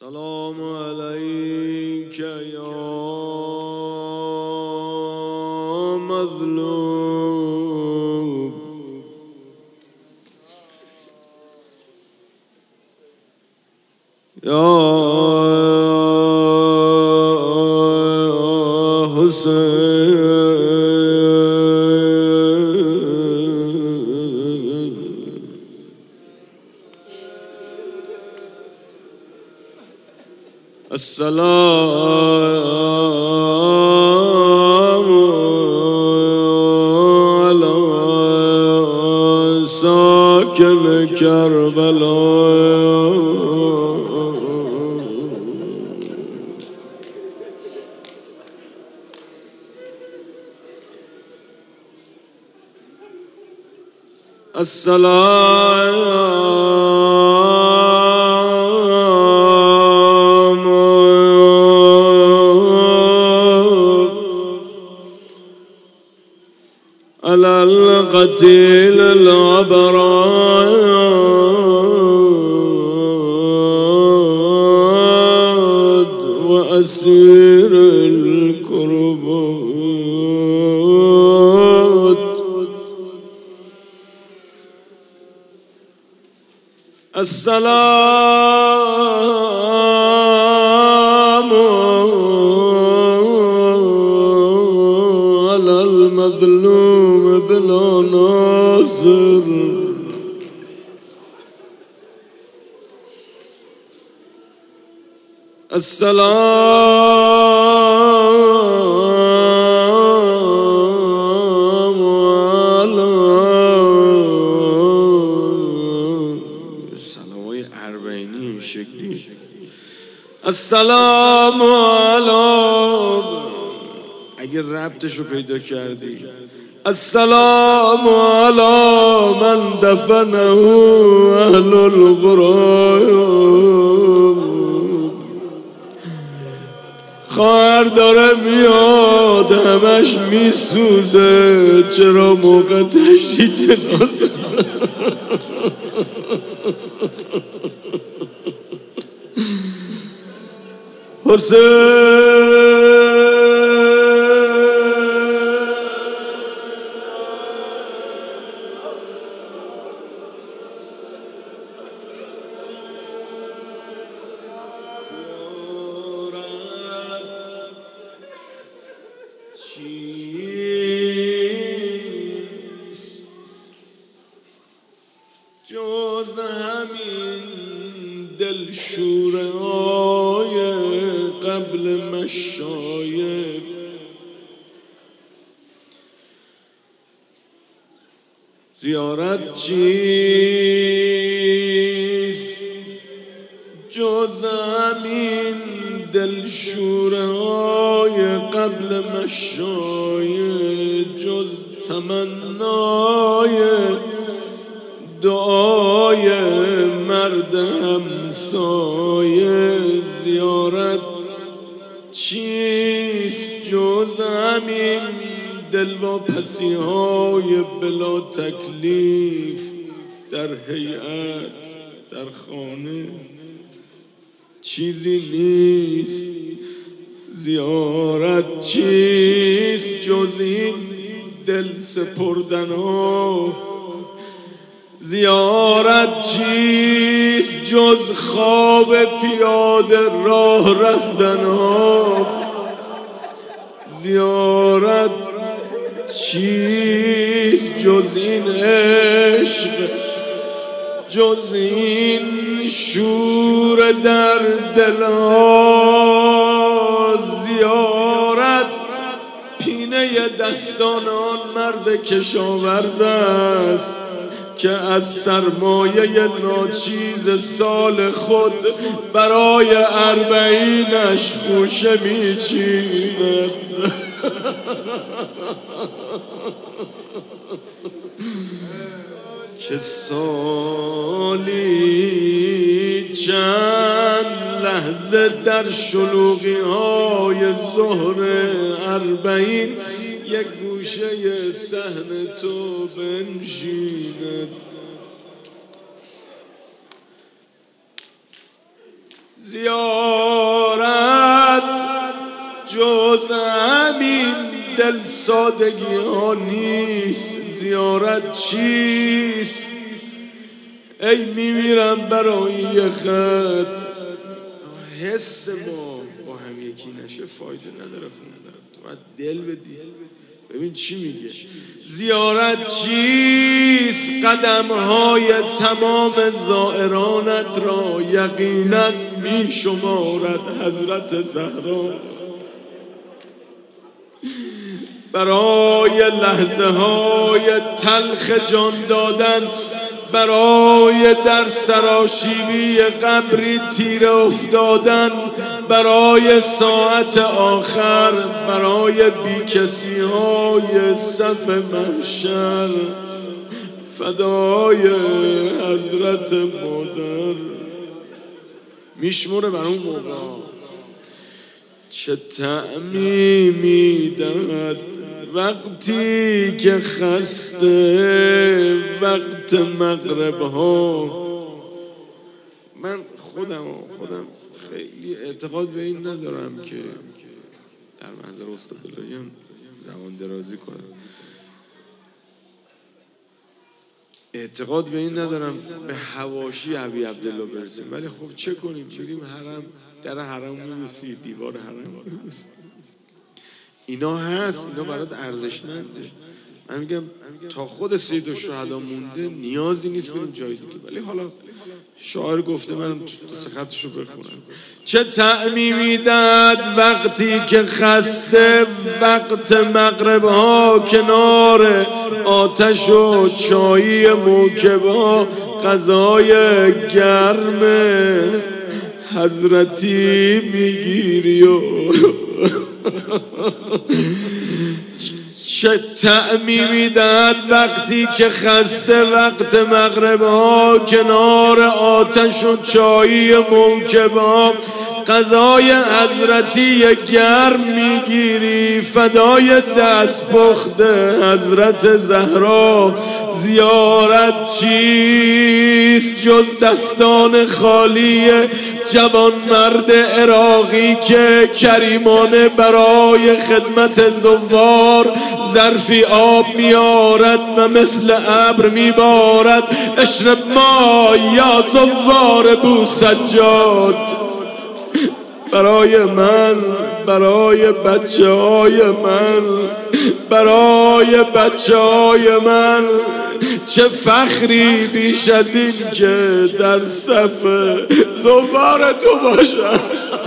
السلام عليك يا مظلوم يا حسين السلام على ساكن كربلاء السلام على القتيل الأبراد وأسير الكربات السلام على المظلوم بلا ناصر السلام على سلامای اربعینی این شکلی السلام علی اگه ربطشو پیدا کردی السلام علی من دفنه اهل الغراب خواهر داره میاد همش میسوزه چرا موقع تشییع جنازه حسین جز همین دلشوره های قبل مشایب زیارت چیست جز همین دلشوره های قبل مشایب جز تمنای دعای مرد همسایه زیارت چیست جز همین دلواپسی های بلا تکلیف در هیئت در خانه چیزی نیست زیارت چیست جز این دل سپردن ها زیارت چیست جز خواب پیاده راه رفتن ها زیارت چیست جز این عشق جز این شور در دلها زیارت پینه دستان آن مرد کشاورز است که از سرمایه ناچیز سال خود برای اربعینش خوشه میچیند که سالی چند لحظه در شلوغی های ظهر اربعین یک گوشه صحن تو بنشیند زیارت جز همین دل سادگی ها نیست. زیارت چیست؟ ای میمیرم برای یه خط. حس ما با هم یکی نشه فایده نداره. تو باید دل بدی. ببین چی میگه. زیارت چیست؟ قدمهای تمام زائرانت را یقینا میشمارد حضرت زهرا. برای لحظه های تلخ جان دادن، برای در سراشیبی قبری تیره افتادن، برای ساعت آخر، برای بیکسی های صف محشر، فدای حضرت مادر. میشموره بر اون موقع چه طعمی میدهد وقتی که خسته وقت مغرب ها. من خودم خیلی اعتقاد به این ندارم که در منظر استاد اللهیان زمان درازی کنم. اعتقاد به این ندارم به حواشی ابی عبدالله برسیم، ولی خب چه کنیم؟ بریم حرم، در حرم میرسی، دیوار حرم میرسی. اینا هست، اینا برات ارزشمنده. من میگم تا خود سید الشهدا مونده نیازی نیست بریم جای دیگه. ولی حالا شاعر گفته، من خطشو بخونم. چه طعمی میداد وقتی که خسته وقت مغرب ها، کنار آتش و چایی موکب ها، غذای گرم حضرتی میگیری و چه طعمی میداد وقتی که خسته وقت مغرب ها، کنار آتش و چایی موکب ها، غذای حضرتی گرم میگیری، فدای دست پخته حضرت زهرا. زیارت چیست جز دستان خالی جوان مرد عراقی که کریمانه برای خدمت زوار ظرفی آب میارد و مثل ابر میبارد. اشرب ما یا زوار بو سجاد. برای من، برای بچه های من، برای بچه های من، چه فخری بیش از این که در صف زوار تو باشم.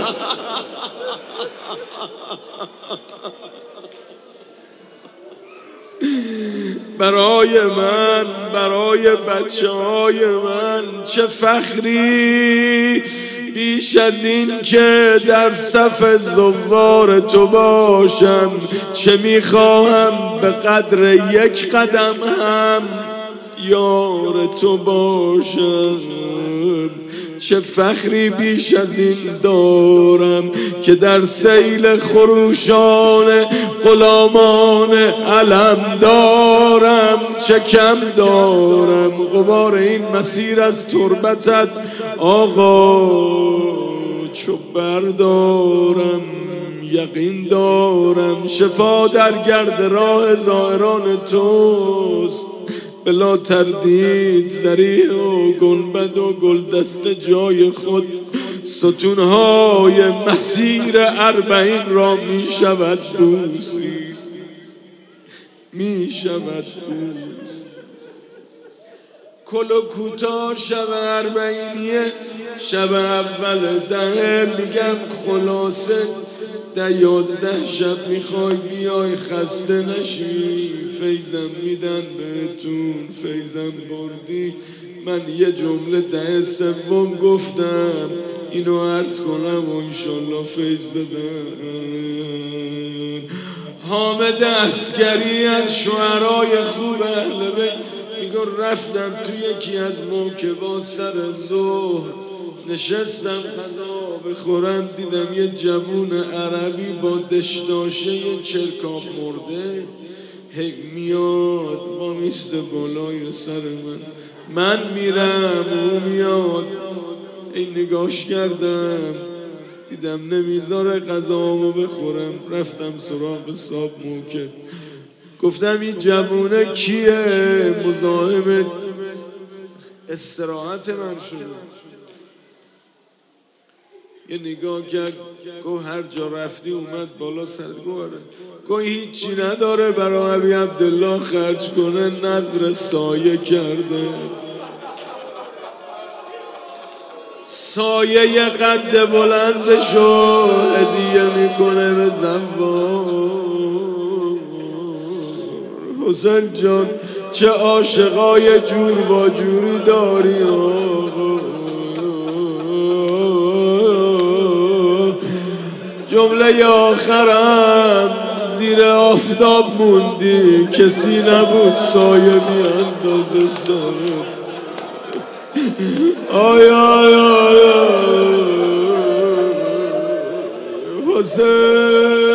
برای من، برای بچه های من، چه فخری بیش از این که در صف زوار تو باشم. چه میخواهم به قدر یک قدم هم یار تو باشم. چه فخری بیش از این دارم که در سیل خروشان غلامان علم دارم. چه کم دارم غبار این مسیر از تربتت آقا چو بردارم. یقین دارم شفا در گرد راه زائران توست. بلا تردید ذریع و گنبد و گلدسته جای خود ستونهای مسیر 40 را می شود بوسی، می شود بوس. کل و کوتاه شب 40 شب اول 10 میگم خلاصه 11 شب میخوای بیای خسته نشی. فیضم میدن بهتون، فیضم بردی. من یه جمله 10 سوم گفتم اینو عرض کنم و انشالله فیض بدن. حامد عسکری از شعرهای خوب اهل بیت میگه رفتم تو یکی از موکبا سر ظهر، نشستم غذا بخورم، دیدم یه جوون عربی با دشداشه یه چرکاب مرده هی میاد با میسته بالای سر من میرم، او میاد این نگاش کردم دیدم نمیذاره غذامو بخورم، رفتم سراغ صاحب موکد، گفتم این جوونه کیه؟ مزاحم استراحت من شده. یه نگاه کرد گفت هر جا رفتی اومد بالا سرت. گفت هیچی نداره برای ابی عبدالله خرج کنه، نظر سایه کرده، سایه قد بلندشو هدیه میکنه به زوار. حسین جان چه عاشقای جور و جوری داری آقا، جمله آخرم زیر آفتاب موندی، کسی نبود سایه بیاندازه سرت. آی آی آی حسین